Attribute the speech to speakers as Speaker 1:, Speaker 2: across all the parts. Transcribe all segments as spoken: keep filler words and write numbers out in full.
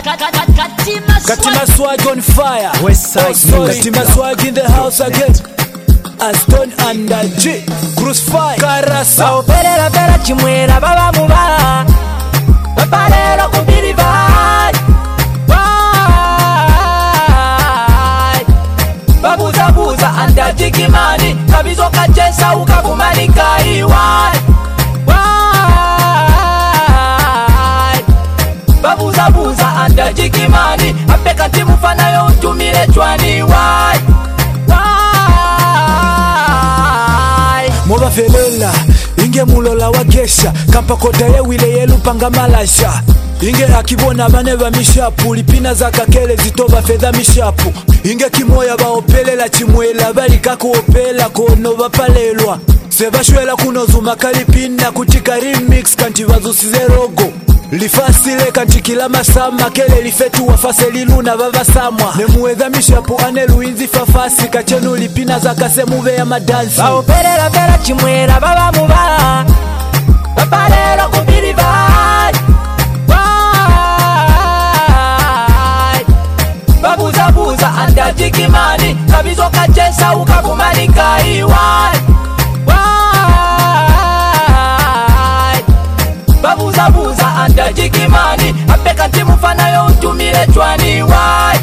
Speaker 1: Katima swag on fire.
Speaker 2: Westside
Speaker 1: oh, Katima swag in the house again. Aston and G Crucify Karasa
Speaker 3: Operera pera chimwera baba muba Babalero kubiri vai Vai Babuza buza anda jikimani Kabizo kachesa ukakumanika iwai Vai Babuza buza anda jikimani Apeka timu fana yo utumile chwani wai
Speaker 1: Moba felela, inge mulola wagesha Kampa kota ye wile ye lupanga malasha Inge akibona bane ba mishapu Lipina za kakele zitoba fedha mishapu Inge kimoya ba opelela chimwela Bali kako opela kono bapalelwa Seba shwela kuno zuma kalipina Kuchika remix kanti vazusize rogo Lifasile kanti kila masama Kele lifetu wafase liluna baba samwa Nemuweza mishapu ane luinzi fafasi Kachenu lipina za kase muve ya madansi
Speaker 3: Baoperera pera chimwera baba muba Babalero kubiri vai Vai Babuza buza anda jikimani Kabizo kachesa ukakumanika iwai Vai Babuza buza anda jikimani Apeka timu fana yo utumile chwani wai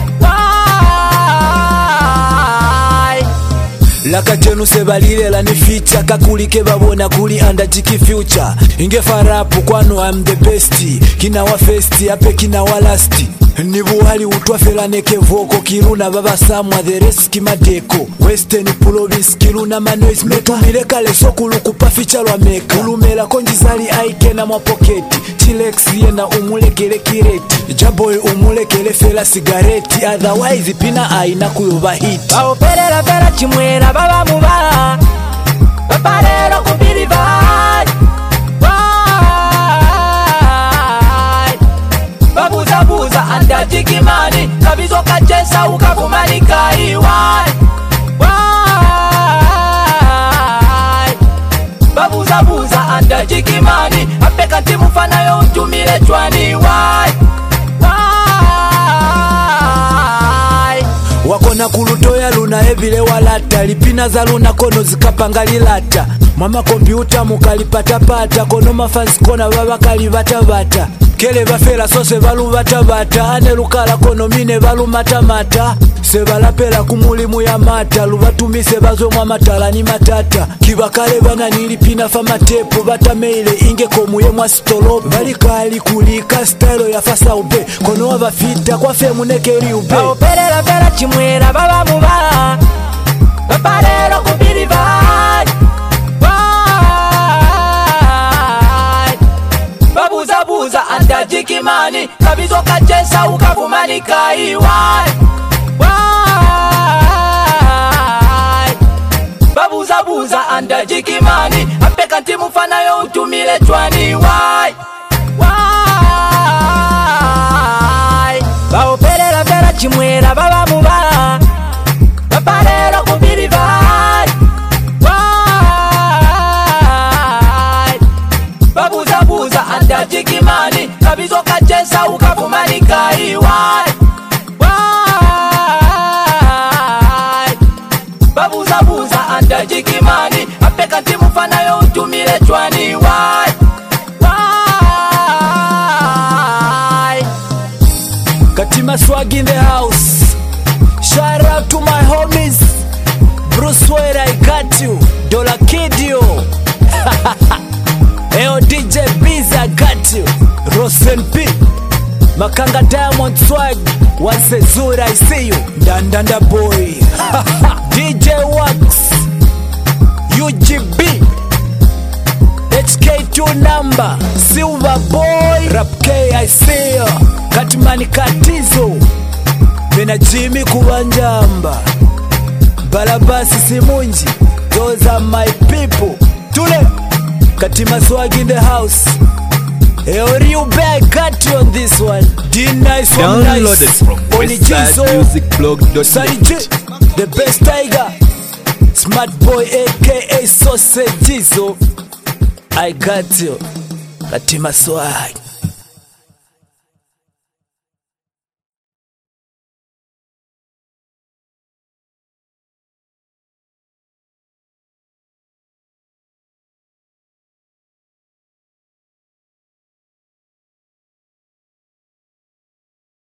Speaker 1: Laka jenu sebalile la ni feature Kakulike babona kuli anda jiki future Inge farapu kwano I'm the best Kina wa festi ape kina wa lasti Nibuhali utwa fela neke voko Kiruna baba samwa the rest kimadeko Western province kiruna manoise Metumile kale sokulu kupa feature wa meka Ulumela konjizali aike na mwapoketi Chilex yena umulekele kireti Jaboy umulekele fela sigareti Otherwise pina aina kuyuba hit
Speaker 3: Baoperera pera chimwera baba muba Babalero kubiri vai Vai Babuza buza anda jikimani Kabizo kachesa ukakumanika iwai Vai Babuza buza anda jikimani Apeka timu fana yo utumile chwani wai
Speaker 1: Wakona kulutoya luna ebile walata Lipina za luna kono zikapanga lilata Mama kompyuta mukalipata pata Kono mafansi kona baba kalibata bata Kele bafela sose balu bata bata Ane lukala kono mine balu mata mata Sebala pela kumulimu ya mata Lubatumise bazo mwa matala ni matata Kibakale bana nilipina fama tepo Bata meile inge komuye mwa stolopo Balikali kulika style ya fasa ube Kono wava fita kwa femu nekeri ube
Speaker 3: Baoperera pera chimwera baba muba Babalero kubiri vai Vai Babuza buza anda jikimani Kabizo kachesa ukakumanika iwai Vai Babuza buza anda jikimani Apeka timu fana yo utumile chwani wai Wai Baoperera pera chimwera baba muba Babalero kubiri vai Vai Babuza buza anda jikimani Kabizo kachesa ukakumanika iwai Wai Babuza buza anda jikimani Apeka timu fana yo utumile chwani wai Wai
Speaker 1: Katima swag in the house. Shout out to my homies Bruce Wade, I got you. Dollar Kid you. Eo D J Biz, I got you. Rosen P Makanga Diamond swag. Once a Zura, I see you. Dandanda boy. D J Wax, U G B, H K two number, Silver Boy, Rap K, I see you. Katimani Katizo, Bena Jimmy Kubanjamba, Balabasi Simunji. Those are my people. Tule Katima swag in the house. Eoriu bag got you on this one. D nice one nice.
Speaker 2: Downloaded from westside music blog dot net.
Speaker 1: Sunny J, the best tiger. Smart boy aka Sausage Jizo. I got you. Katima swag.